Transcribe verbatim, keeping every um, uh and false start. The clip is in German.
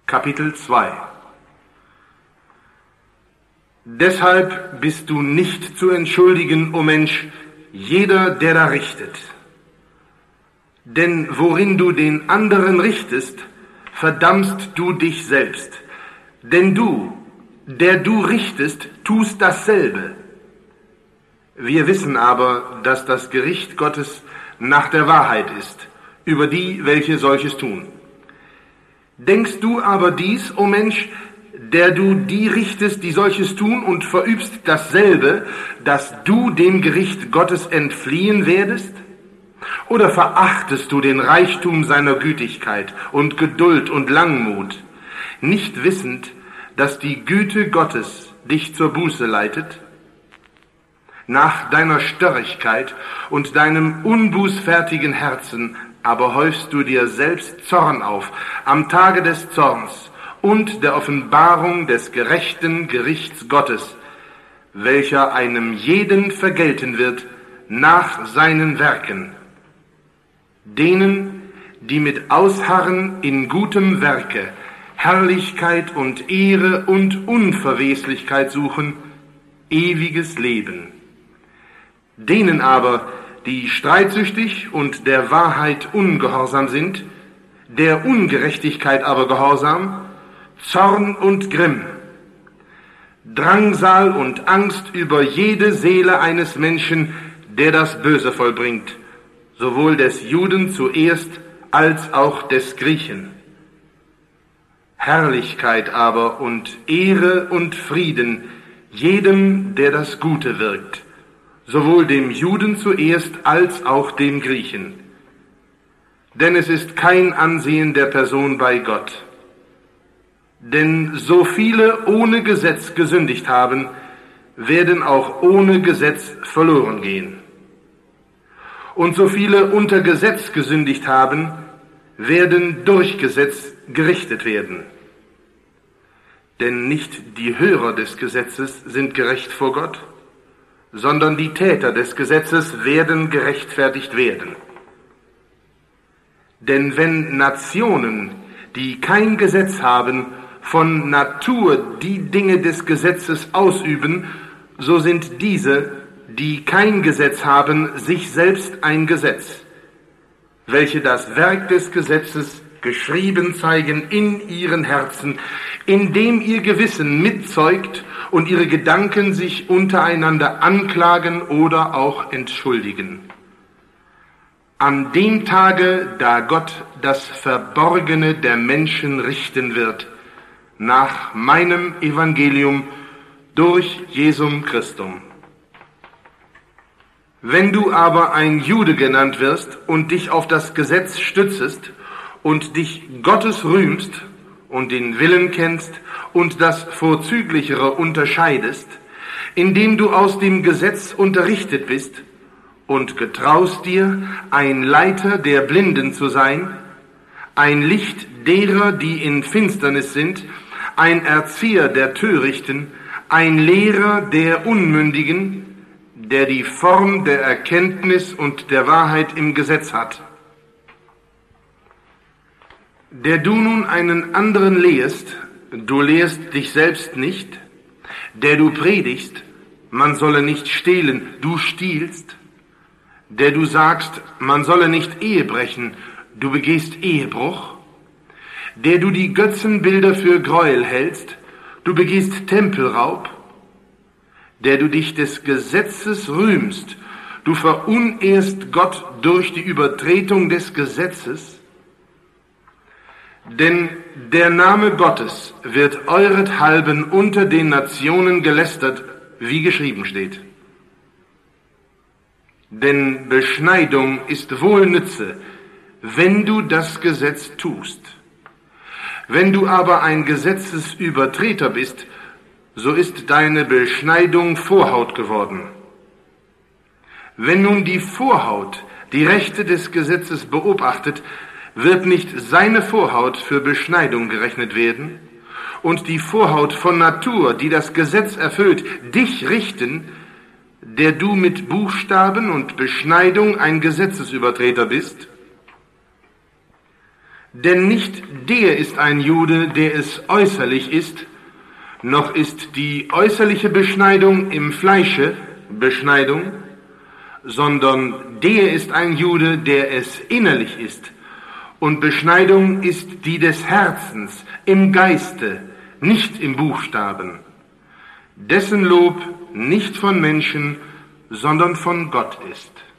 Kapitel zwei. Deshalb bist du nicht zu entschuldigen, o Mensch, jeder, der da richtet. Denn worin du den anderen richtest, verdammst du dich selbst. Denn du, der du richtest, tust dasselbe. Wir wissen aber, dass das Gericht Gottes nach der Wahrheit ist, über die, welche solches tun. Denkst du aber dies, o Mensch, der du die richtest, die solches tun, und verübst dasselbe, dass du dem Gericht Gottes entfliehen werdest? Oder verachtest du den Reichtum seiner Gütigkeit und Geduld und Langmut, nicht wissend, dass die Güte Gottes dich zur Buße leitet? Nach deiner Störrigkeit und deinem unbußfertigen Herzen aber häufst du dir selbst Zorn auf am Tage des Zorns und der Offenbarung des gerechten Gerichts Gottes, welcher einem jeden vergelten wird nach seinen Werken. Denen, die mit Ausharren in gutem Werke Herrlichkeit und Ehre und Unverweslichkeit suchen, ewiges Leben. Denen aber, die streitsüchtig und der Wahrheit ungehorsam sind, der Ungerechtigkeit aber gehorsam, Zorn und Grimm, Drangsal und Angst über jede Seele eines Menschen, der das Böse vollbringt, sowohl des Juden zuerst als auch des Griechen. Herrlichkeit aber und Ehre und Frieden jedem, der das Gute wirkt, sowohl dem Juden zuerst als auch dem Griechen. Denn es ist kein Ansehen der Person bei Gott. Denn so viele ohne Gesetz gesündigt haben, werden auch ohne Gesetz verloren gehen. Und so viele unter Gesetz gesündigt haben, werden durch Gesetz gerichtet werden. Denn nicht die Hörer des Gesetzes sind gerecht vor Gott, sondern die Täter des Gesetzes werden gerechtfertigt werden. Denn wenn Nationen, die kein Gesetz haben, von Natur die Dinge des Gesetzes ausüben, so sind diese, die kein Gesetz haben, sich selbst ein Gesetz, welche das Werk des Gesetzes geschrieben zeigen in ihren Herzen, indem ihr Gewissen mitzeugt und ihre Gedanken sich untereinander anklagen oder auch entschuldigen. An dem Tage, da Gott das Verborgene der Menschen richten wird, nach meinem Evangelium durch Jesum Christum. Wenn du aber ein Jude genannt wirst und dich auf das Gesetz stützest und dich Gottes rühmst und den Willen kennst und das Vorzüglichere unterscheidest, indem du aus dem Gesetz unterrichtet bist und getraust dir, ein Leiter der Blinden zu sein, ein Licht derer, die in Finsternis sind, ein Erzieher der Törichten, ein Lehrer der Unmündigen, der die Form der Erkenntnis und der Wahrheit im Gesetz hat. Der du nun einen anderen lehrst, du lehrst dich selbst nicht, der du predigst, man solle nicht stehlen, du stiehlst, der du sagst, man solle nicht Ehe brechen, du begehst Ehebruch, der du die Götzenbilder für Gräuel hältst, du begehst Tempelraub, der du dich des Gesetzes rühmst, du verunehrst Gott durch die Übertretung des Gesetzes, denn der Name Gottes wird eurethalben unter den Nationen gelästert, wie geschrieben steht. Denn Beschneidung ist wohl Nütze, wenn du das Gesetz tust. Wenn du aber ein Gesetzesübertreter bist, so ist deine Beschneidung Vorhaut geworden. Wenn nun die Vorhaut die Rechte des Gesetzes beobachtet, wird nicht seine Vorhaut für Beschneidung gerechnet werden und die Vorhaut von Natur, die das Gesetz erfüllt, dich richten, der du mit Buchstaben und Beschneidung ein Gesetzesübertreter bist? Denn nicht der ist ein Jude, der es äußerlich ist, noch ist die äußerliche Beschneidung im Fleische Beschneidung, sondern der ist ein Jude, der es innerlich ist. Und Beschneidung ist die des Herzens, im Geiste, nicht im Buchstaben. Dessen Lob nicht von Menschen, sondern von Gott ist.